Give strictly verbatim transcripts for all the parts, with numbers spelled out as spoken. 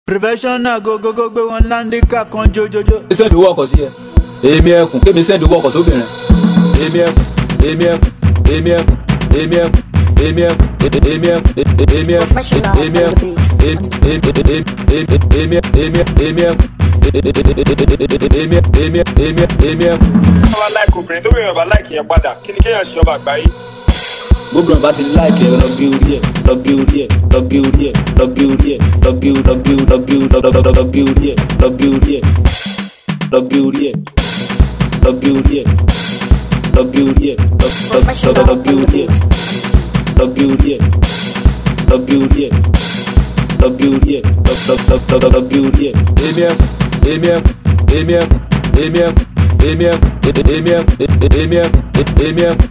Professional go go go go one handicap kan jojojo. Send owó ọkọ̀ sí ẹ. Èmi ẹkùn kémi send owó ọkọ̀ sóbìnrin. Èmi ẹkùn, èmi ẹkùn, èmi ẹkùn, èmi ẹkùn, èmi ẹkùn, èmi ẹkùn, èmi ẹkùn, èmi ẹkùn, èmi èmi èmi èmi èmi ẹkùn, èmi èmi èmi èmi ẹkùn. Ọba láìkì obìnrin tó bẹ̀rẹ̀ ọba láìkì yẹn padà kí ni kéèyàn ṣe ọba àgbáyé. Gbogbo ọ̀nà bá ti láìkì ẹ̀ lọ gé orí ẹ̀ lọ gé orí ẹ̀ lọ gé orí ẹ̀ lọ gé orí ẹ̀ lọ gé lọ gé lọ gé lọ gé orí ẹ̀ lọ gé orí ẹ̀ lọ gé orí ẹ̀ lọ gé orí ẹ̀ lọ gé orí ẹ̀ lọ gé orí ẹ̀ lọ gé orí ẹ̀ lọ gé orí ẹ̀ lọ gé orí ẹ̀ lọ gé orí ẹ̀. Èmi ẹkùn èmi ẹkùn èmi ẹkùn èmi ẹkùn èmi ẹkùn èmi ẹkùn èmi ẹkùn èmi ẹkùn.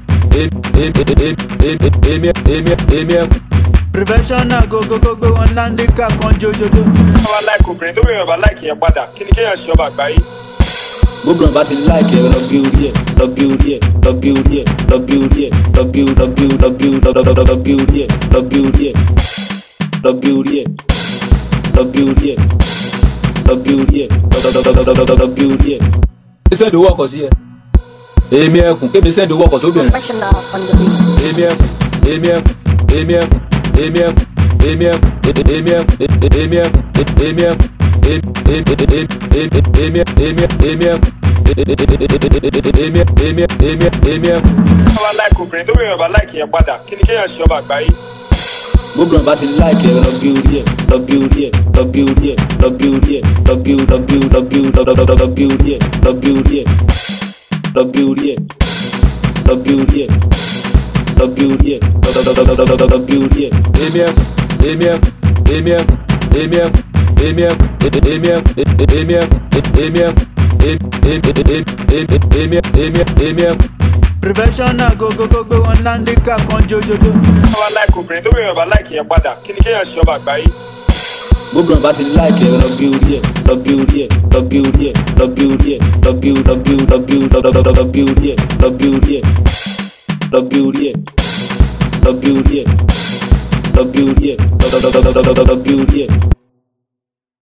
Professional go go go go one handicap kan jojojo. Ọba láìkì obìnrin tó bẹ̀rẹ̀ ọba láìkì yẹn padà kí ni kéèyàn ṣe ọba àgbáyé. Gbogbo ọ̀nà bá ti láìkì ẹ̀ lọ gé orí ẹ̀ lọ gé orí ẹ̀ lọ gé orí ẹ̀ lọ gé orí ẹ̀ lọ gé lọ gé lọ gé lọ gé orí ẹ̀ lọ gé orí ẹ̀ lọ gé orí ẹ̀ lọ gé orí ẹ̀ lọ gé orí ẹ̀ lọ gé orí ẹ̀. Send owó ọkọ̀ sí ẹ. Èmi ẹkùn kémi send owó ọkọ̀ sóbìnrin. Èmi ẹkùn èmi ẹkùn èmi ẹkùn èmi ẹkùn èmi ẹkùn èmi ẹkùn èmi ẹkùn èmi ẹkùn èmi èmi èmi èmi ẹkùn èmi èmi èmi èmi ẹkùn. Ọba láìkì obìnrin tó bẹ̀rẹ̀ ọba láìkì yẹn padà kí ni kéèyàn ṣe ọba àgbáyé. Gbogbo ọ̀nà bá ti láìkì ẹ̀ lọ gé orí ẹ̀ lọ gé orí ẹ̀ lọ gé orí ẹ̀ lọ gé orí ẹ̀ lọ gé lọ gé lọ gé lọ gé orí ẹ̀ lọ gé orí ẹ̀ lọ gé orí ẹ̀ lọ gé orí ẹ̀ lọ gé orí ẹ̀ lọ gé orí ẹ̀. Èmi ẹkùn èmi ẹkùn èmi ẹkùn èmi ẹkùn èmi ẹkùn èmi ẹkùn èmi ẹkùn èmi ẹkùn èmi èmi èmi ẹkùn. Professional go go go go one handicap kan jojojo. Ọba láìkì obìnrin tó bẹ̀rẹ̀ ọba láìkì yẹn padà kí ni kéèyàn ṣe ọba àgbáyé. Gbogbo ọ̀nà bá ti láìkì ẹ̀ lọ gé orí ẹ̀ lọ gé orí ẹ̀ lọ gé orí ẹ̀ lọ gé orí ẹ̀ lọ gé lọ gé lọ gé lọ gé orí ẹ̀ lọ gé orí ẹ̀ lọ gé orí ẹ̀ lọ gé orí ẹ̀ lọ gé orí ẹ̀ lọ gé orí ẹ̀.